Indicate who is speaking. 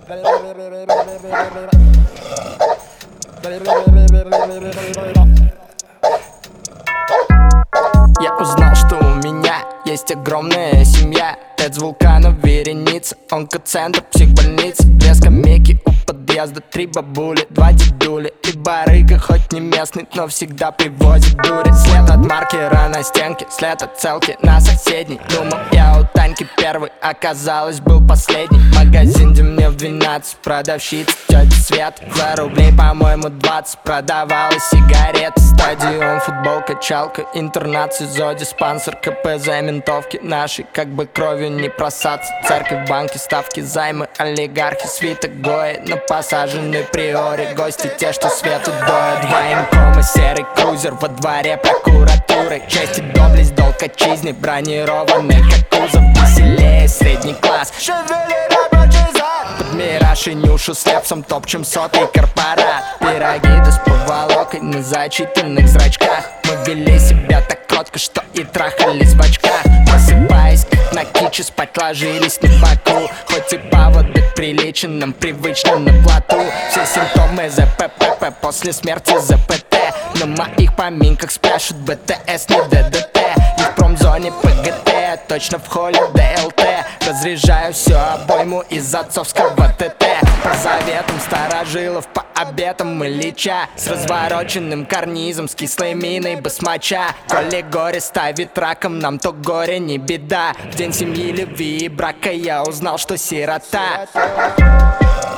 Speaker 1: Я узнал, что у меня есть огромная семья. 5 вулканов, вереница, онкоцентр, психбольница, 2 скамейки у подъезда, 3 бабули, 2 дедули и барыга, хоть не местный, но всегда привозит дури. След от маркера на стенке, след от целки на соседней. Думал, я у Таньки первый, оказалось, был последний. Магазин, где мне в 12 продавщица тетя Свет. За рублей, по-моему, 20 продавала сигареты. Стадион, футбол, качалка, интернат, СИЗО, диспансер, КПЗ, ментовки наши, как бы кровью не просаться. Церковь, банки, ставки, займы, олигархи, свиток Гои на посаженной приоре. Гости те, что свету доят. 2 инкома, серый крузер во дворе прокуратуры. Честь и доблесть, долг отчизны, бронированный как кузов. Веселее средний класс, шевели рабочий зад. Под мираж и нюшу с лепсом топчем сотый корпорат. Пироги да с поволокой на зачитанных зрачках. Мы вели себя так кротко, что и трахались в очках. Просыпаясь как на киче, спать ложились на боку. Хоть и повод быть приличен, нам привычно на плоту. Все симптомы ЗППП после смерти ЗПТ. На моих поминках спрашивают БТС, не ДДТ. И в промзоне ПГТ, точно в холле ДЛТ. Разряжаю всю обойму из отцовского ТТ. По заветам старожилов, по обетам Ильича. С развороченным карнизом, с кислой миной басмача. Коли горе ставит раком, нам то горе не беда. В день семьи, любви и брака я узнал, что сирота.